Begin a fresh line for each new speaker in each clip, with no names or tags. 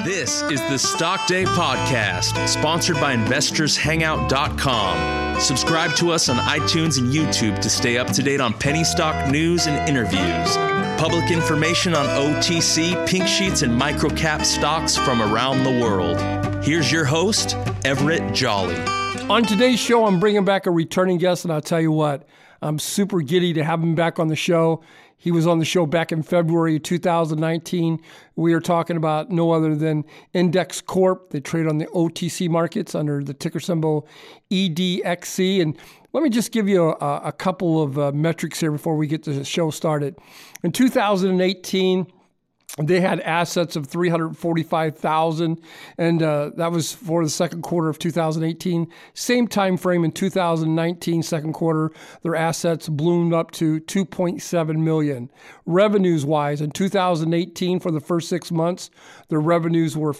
This is the Stock Day Podcast, sponsored by InvestorsHangout.com. Subscribe to us on iTunes and YouTube to stay up to date on penny stock news and interviews. Public information on OTC, pink sheets, and microcap stocks from around the world. Here's your host, Everett Jolly.
On today's show, I'm bringing back a returning guest, and I'll tell you what, I'm super giddy to have him back on the show. He was on the show back in February 2019. We are talking about no other than Index Corp. They trade on the OTC markets under the ticker symbol EDXC. And let me just give you a couple of metrics here before we get the show started. In 2018, they had assets of $345,000, and that was for the second quarter of 2018. Same time frame in 2019, second quarter, their assets bloomed up to $2.7 million. Revenues-wise, in 2018, for the first 6 months, their revenues were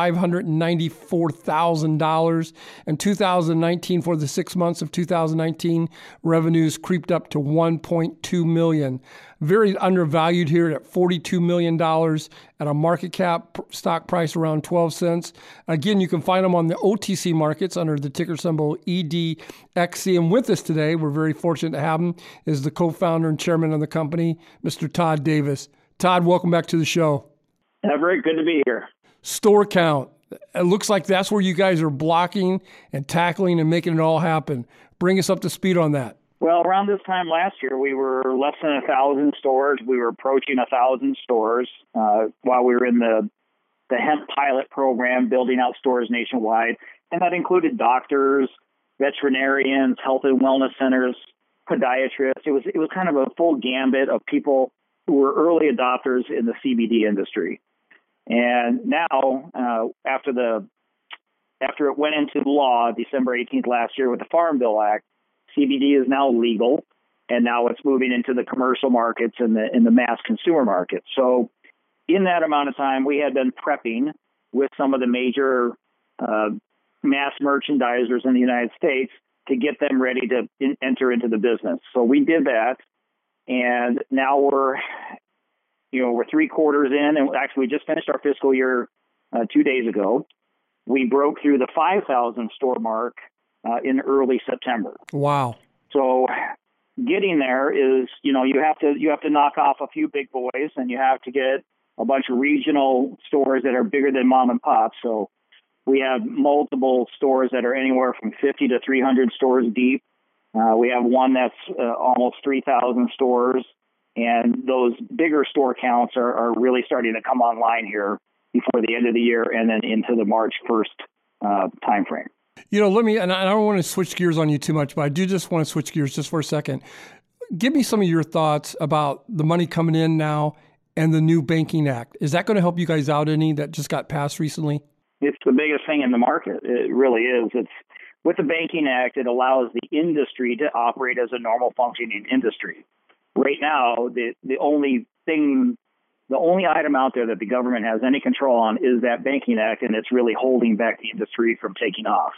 $594,000. In 2019, for the 6 months of 2019, revenues creeped up to $1.2 million. Very undervalued here at $42 million at a market cap stock price around 12 cents. Again, you can find them on the OTC markets under the ticker symbol EDXC. And with us today, we're very fortunate to have him, is the co-founder and chairman of the company, Mr. Todd Davis. Todd, welcome back to the show.
Very good to be here.
Store count. It looks like that's where you guys are blocking and tackling and making it all happen. Bring us up to speed on that.
Well, around this time last year, we were less than 1,000 stores. We were approaching 1,000 stores while we were in the hemp pilot program, building out stores nationwide. And that included doctors, veterinarians, health and wellness centers, podiatrists. It was kind of a full gambit of people who were early adopters in the CBD industry. And now, after it went into law December 18th last year with the Farm Bill Act, CBD is now legal, and now it's moving into the commercial markets and the mass consumer market. So in that amount of time, we had been prepping with some of the major mass merchandisers in the United States to get them ready to enter into the business. So we did that, and now we're 3 quarters in, and actually we just finished our fiscal year 2 days ago. We broke through the 5,000 store mark in early September.
Wow.
So getting there is, you have to knock off a few big boys, and you have to get a bunch of regional stores that are bigger than mom and pop. So we have multiple stores that are anywhere from 50 to 300 stores deep. We have one that's almost 3,000 stores, and those bigger store counts are really starting to come online here before the end of the year and then into the March 1st timeframe.
And I don't want to switch gears on you too much, but I do just want to switch gears just for a second. Give me some of your thoughts about the money coming in now and the new Banking Act. Is that going to help you guys out any that just got passed recently?
It's the biggest thing in the market. It really is. With the Banking Act, it allows the industry to operate as a normal functioning industry. Right now, the only item out there that the government has any control on is that Banking Act, and it's really holding back the industry from taking off.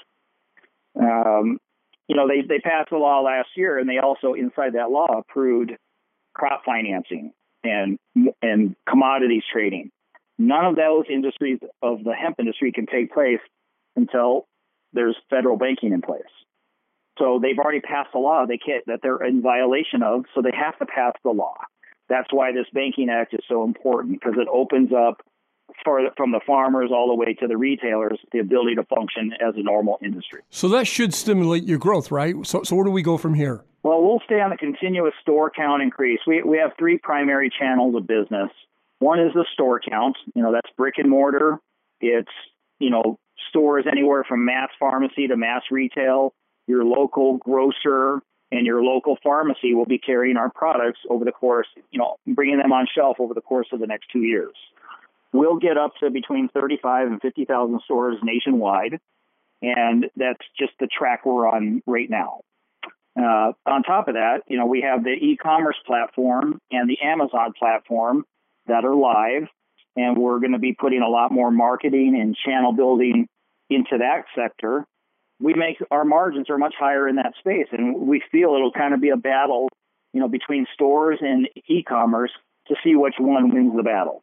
They passed a law last year, and they also, inside that law, approved crop financing and commodities trading. None of those industries of the hemp industry can take place until there's federal banking in place. So they've already passed a law that they're in violation of, so they have to pass the law. That's why this Banking Act is so important, because it opens up from the farmers all the way to the retailers the ability to function as a normal industry.
So that should stimulate your growth, right? So where do we go from here?
Well, we'll stay on the continuous store count increase. We have 3 primary channels of business. One is the store count. That's brick and mortar. It's, stores anywhere from mass pharmacy to mass retail. Your local grocer and your local pharmacy will be carrying our products over the course, bringing them on shelf over the course of the next 2 years. We'll get up to between 35 and 50,000 stores nationwide, and that's just the track we're on right now. On top of that, we have the e-commerce platform and the Amazon platform that are live, and we're going to be putting a lot more marketing and channel building into that sector. Our margins are much higher in that space, and we feel it'll kind of be a battle, between stores and e-commerce to see which one wins the battle.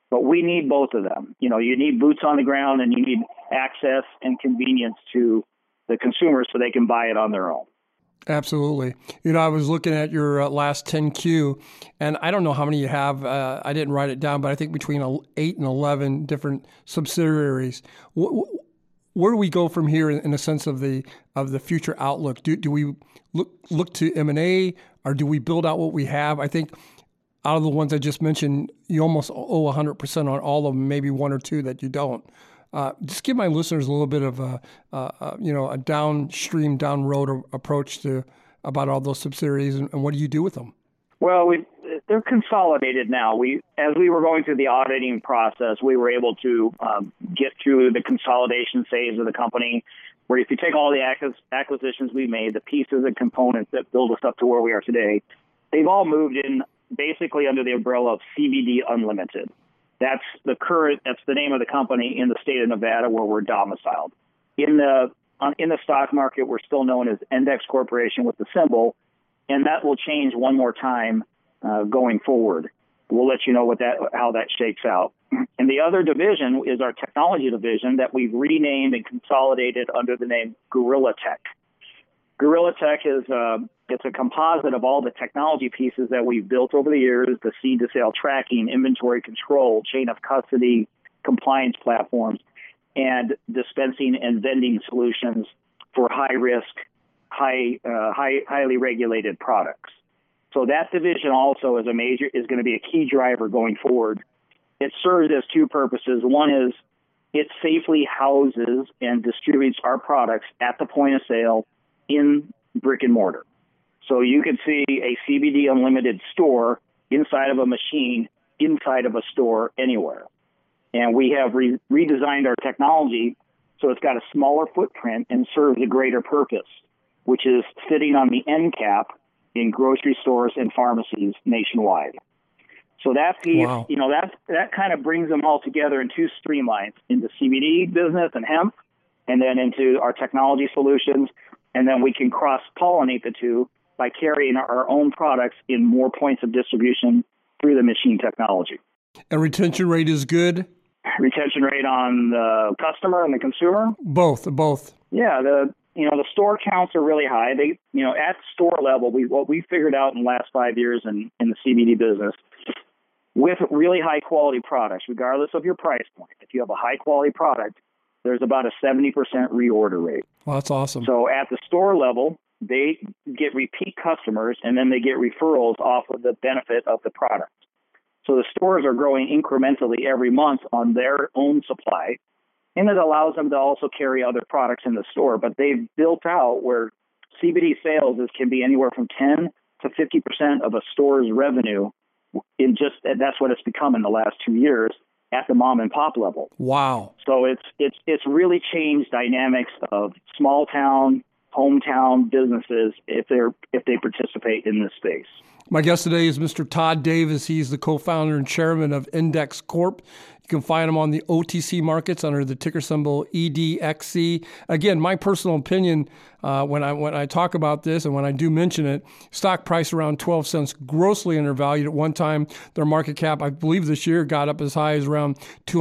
But we need both of them. You need boots on the ground and you need access and convenience to the consumers so they can buy it on their own.
Absolutely. I was looking at your last 10Q, and I don't know how many you have. I didn't write it down, but I think between 8 and 11 different subsidiaries. Where do we go from here in a sense of the future outlook? Do we look to M&A, or do we build out what we have? I think out of the ones I just mentioned, you almost owe 100% on all of them, maybe one or two that you don't. Just give my listeners a little bit of a downstream, down road approach to about all those subsidiaries, and what do you do with them?
Well, they're consolidated now. As we were going through the auditing process, we were able to get through the consolidation phase of the company, where if you take all the acquisitions we made, the pieces and components that build us up to where we are today, they've all moved in basically under the umbrella of CBD Unlimited. That's the name of the company in the state of Nevada where we're domiciled. In the stock market, we're still known as Index Corporation with the symbol, and that will change one more time going forward. We'll let you know how that shakes out. And the other division is our technology division that we've renamed and consolidated under the name Gorilla Tech. Gorilla Tech is it's a composite of all the technology pieces that we've built over the years: the seed to sale tracking, inventory control, chain of custody, compliance platforms, and dispensing and vending solutions for high risk, highly regulated products. So that division also is going to be a key driver going forward. It serves as two purposes. One is it safely houses and distributes our products at the point of sale in brick and mortar. So you can see a CBD Unlimited store inside of a machine, inside of a store, anywhere. And we have redesigned our technology so it's got a smaller footprint and serves a greater purpose, which is sitting on the end cap in grocery stores and pharmacies nationwide. So that piece,
wow.
That kind of brings them all together in two streamlines: into CBD business and hemp, and then into our technology solutions. And then we can cross-pollinate the two by carrying our own products in more points of distribution through the machine technology.
And retention rate is good?
Retention rate on the customer and the consumer?
Both.
Yeah, the store counts are really high. They, at store level, what we figured out in the last 5 years in the CBD business, with really high quality products, regardless of your price point, if you have a high quality product, there's about a 70% reorder rate.
Well, that's awesome.
So at the store level, they get repeat customers, and then they get referrals off of the benefit of the product. So the stores are growing incrementally every month on their own supply, and it allows them to also carry other products in the store. But they've built out where CBD sales can be anywhere from 10 to 50% of a store's revenue. That's what it's become in the last 2 years at the mom and pop level.
Wow.
So it's really changed dynamics of small town, hometown businesses if they participate in this space.
My guest today is Mr. Todd Davis. He's the co-founder and chairman of Index Corp. You can find him on the OTC markets under the ticker symbol EDXC. Again, my personal opinion, when I talk about this and when I do mention it, stock price around 12 cents, grossly undervalued. At one time, their market cap, I believe this year, got up as high as around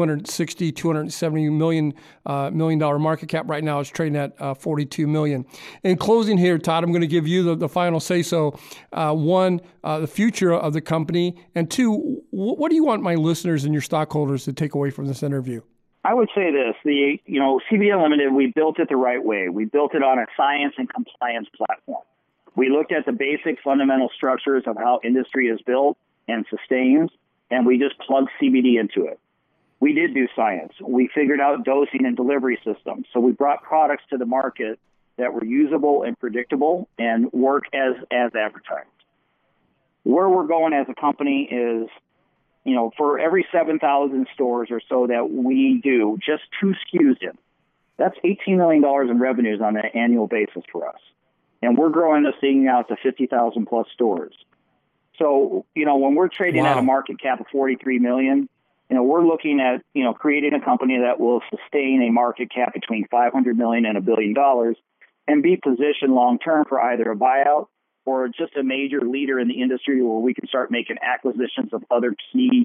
$270 million market cap. Right now, it's trading at $42 million. In closing here, Todd, I'm going to give you the final say-so. One, the future of the company, and two, what do you want my listeners and your stockholders to take away from this interview?
I would say this: CBD Unlimited, we built it the right way. We built it on a science and compliance platform. We looked at the basic fundamental structures of how industry is built and sustains, and we just plugged CBD into it. We did do science. We figured out dosing and delivery systems. So we brought products to the market that were usable and predictable and work as advertised. Where we're going as a company is, for every 7,000 stores or so that we do, just 2 SKUs in, that's $18 million in revenues on an annual basis for us. And we're growing this thing out to 50,000 plus stores. So, when we're trading at a market cap of $43 million, we're looking at, creating a company that will sustain a market cap between $500 million and $1 billion and be positioned long-term for either a buyout or just a major leader in the industry where we can start making acquisitions of other key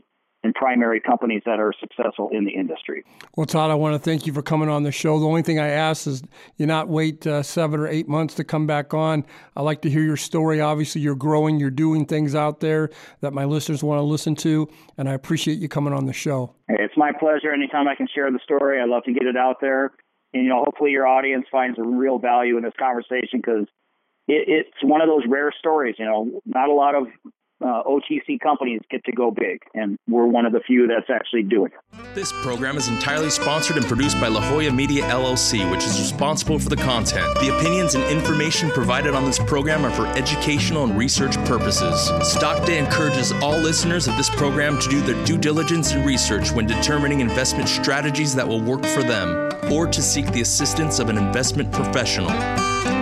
and primary companies that are successful in the industry.
Well, Todd, I want to thank you for coming on the show. The only thing I ask is you not wait 7 or 8 months to come back on. I like to hear your story. Obviously, you're growing, you're doing things out there that my listeners want to listen to, and I appreciate you coming on the show.
It's my pleasure. Anytime I can share the story, I love to get it out there. And, hopefully your audience finds a real value in this conversation, because it's one of those rare stories. Not a lot of OTC companies get to go big, and we're one of the few that's actually doing it.
This program is entirely sponsored and produced by La Jolla Media LLC, which is responsible for the content. The opinions and information provided on this program are for educational and research purposes. Stock Day encourages all listeners of this program to do their due diligence and research when determining investment strategies that will work for them, or to seek the assistance of an investment professional.